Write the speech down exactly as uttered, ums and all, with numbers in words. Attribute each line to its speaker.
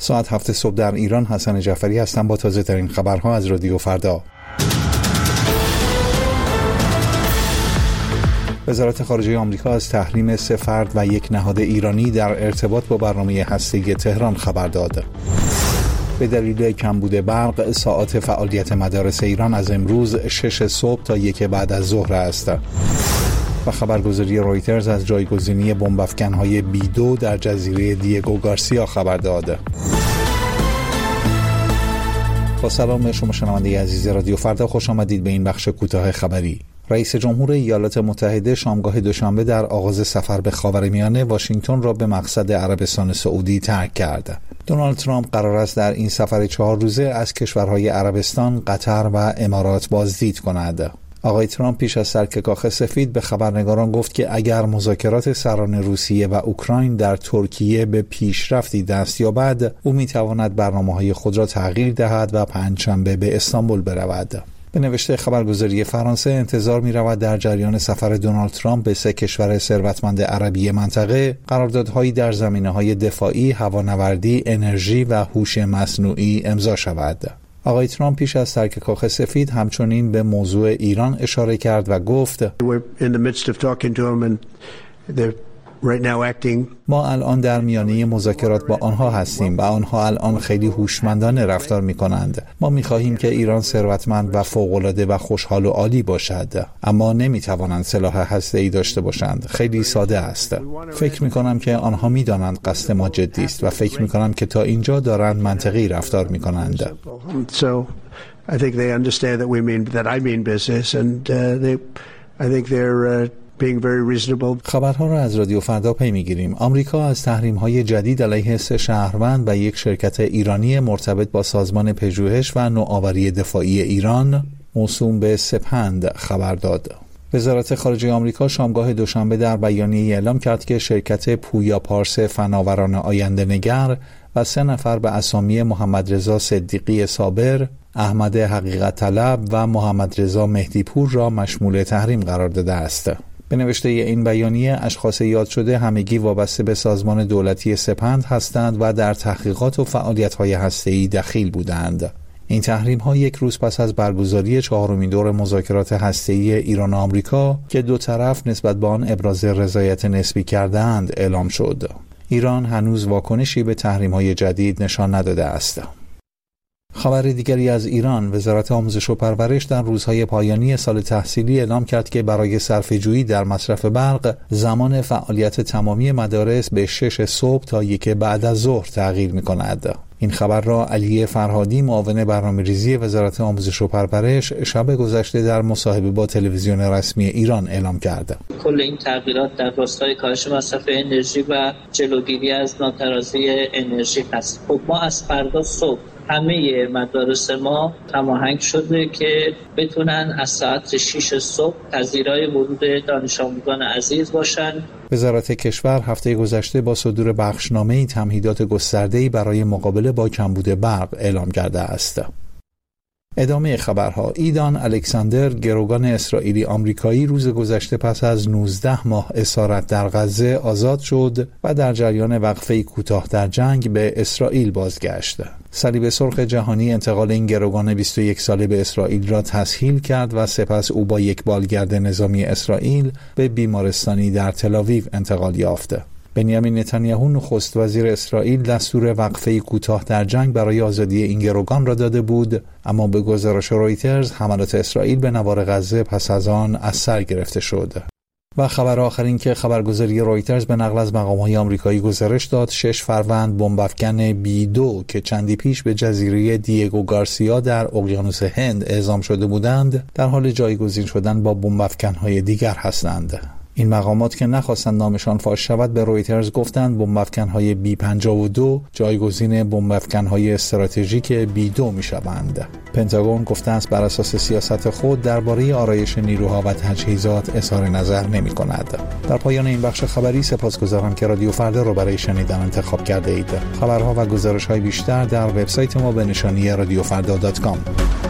Speaker 1: ساعت هفت صبح در ایران. حسن جعفری هستم با تازه ترین خبرها از رادیو فردا. وزارت خارجه آمریکا از تحریم سه فرد و یک نهاد ایرانی در ارتباط با برنامه هسته‌ای تهران خبر داد. به دلیل کمبود برق، ساعات فعالیت مدارس ایران از امروز شش صبح تا یک بعد از ظهر است. و خبرگزاری رویترز از جایگزینی بمب‌افکن‌های بی دو در جزیره دیگو گارسیا خبر داد. با سلام شما شنونده عزیز رادیو فردا، خوش آمدید به این بخش کوتاه خبری. رئیس جمهور ایالات متحده شامگاه دوشنبه در آغاز سفر به خاورمیانه واشنگتن را به مقصد عربستان سعودی ترک کرد. دونالد ترامپ قرار است در این سفر چهار روزه از کشورهای عربستان، قطر و امارات بازدید کند. آقای ترامپ پیش از ترک کاخ سفید به خبرنگاران گفت که اگر مذاکرات سران روسیه و اوکراین در ترکیه به پیشرفتی دست یابد، او میتواند برنامه‌های خود را تغییر دهد و پنجشنبه به استانبول برود. به نوشته خبرگزاری فرانسه، انتظار می رود در جریان سفر دونالد ترامپ به سه کشور ثروتمند عربی منطقه قراردادهایی در زمینه‌های دفاعی، هوانوردی، انرژی و هوش مصنوعی امضا شود. آقای ترامپ پیش از ترک کاخ سفید همچنین به موضوع ایران اشاره کرد و گفت ما الان در میانه مذاکرات با آنها هستیم و آنها الان خیلی هوشمندانه رفتار می کنند. ما می خواهیم که ایران ثروتمند و فوق‌العاده و خوشحال و عالی باشد، اما نمی توانند سلاح هسته‌ای داشته باشند. خیلی ساده است. فکر می کنم که آنها می دانند قصد ما جدی است و فکر می کنم که تا اینجا دارند منطقی رفتار می کنند. خبرها را از رادیو فردا پی می‌گیریم. آمریکا از تحریم‌های جدید علیه سه شهروند و یک شرکت ایرانی مرتبط با سازمان پژوهش و نوآوری دفاعی ایران موسوم به سپند خبر داد. وزارت خارجه آمریکا شامگاه دوشنبه در بیانیه‌ای اعلام کرد که شرکت پویا پارس فناوران آینده نگر و سه نفر به اسامی محمد رضا صدیقی صابر، احمد حقیقت طلب و محمد رضا مهدی پور را مشمول تحریم قرار داده است. به نوشته این بیانیه، اشخاص یاد شده همگی وابسته به سازمان دولتی سپند هستند و در تحقیقات و فعالیت‌های هسته‌ای دخیل بودند. این تحریم‌ها یک روز پس از برگزاری چهارمین دور مذاکرات هسته‌ای ایران و آمریکا که دو طرف نسبت به آن ابراز رضایت نسبی کرده‌اند اعلام شد. ایران هنوز واکنشی به تحریم‌های جدید نشان نداده است. خبر دیگری از ایران، وزارت آموزش و پرورش در روزهای پایانی سال تحصیلی اعلام کرد که برای صرفه‌جویی در مصرف برق، زمان فعالیت تمامی مدارس به شش صبح تا یک بعد از ظهر تغییر می‌کند. این خبر را علی فرهادی، معاون برنامه‌ریزی وزارت آموزش و پرورش، شب گذشته در مصاحبه با تلویزیون رسمی ایران اعلام کرد.
Speaker 2: کل این تغییرات در راستای کاهش مصرف انرژی و جلوگیری از ناترازی انرژی است. خب ما از فردا صبح همه مدارس ما هماهنگ شده که بتونن از ساعت شش صبح پذیرای ورود دانش آموزان عزیز باشن.
Speaker 1: وزارت کشور هفته گذشته با صدور بخشنامه‌ای تمهیدات گسترده‌ای برای مقابله با کمبود برق اعلام کرده است. ادامه خبرها. ایدان الکساندر، گروگان اسرائیلی آمریکایی، روز گذشته پس از نوزده ماه اسارت در غزه آزاد شد و در جریان وقفه کوتاه در جنگ به اسرائیل بازگشت. صلیب سرخ جهانی انتقال این گروگان بیست و یک ساله به اسرائیل را تسهیل کرد و سپس او با یک بالگرد نظامی اسرائیل به بیمارستانی در تل‌آویو انتقال یافت. بنیامین نتانیاهو نخست وزیر اسرائیل دستور وقفه کوتاه در جنگ برای آزادی این گروگان را داده بود، اما به گزارش رویترز حملات اسرائیل به نوار غزه پس از آن از سر گرفته شد. و خبر آخر این که خبرگزاری رویترز به نقل از مقام‌های آمریکایی گزارش داد شش فروند بمب‌افکن بی دو که چندی پیش به جزیره دیگو گارسیا در اقیانوس هند اعزام شده بودند، در حال جایگزین شدن با بمب‌افکن‌های دیگر هستند. این مقامات که نخواستند نامشان فاش شود به رویترز گفتند بمب‌افکن‌های بی پنجاه و دو جایگزین بمب‌افکن‌های استراتژیک بی دو می‌شوند. پنتاگون گفته است بر اساس سیاست خود درباره آرایش نیروها و تجهیزات اظهار نظر نمی‌کند. در پایان این بخش خبری سپاسگزارم که رادیو فردا را برای شنیدن انتخاب کرده اید. خبرها و گزارش‌های بیشتر در وبسایت ما به نشانی رادیو فردا دات کام.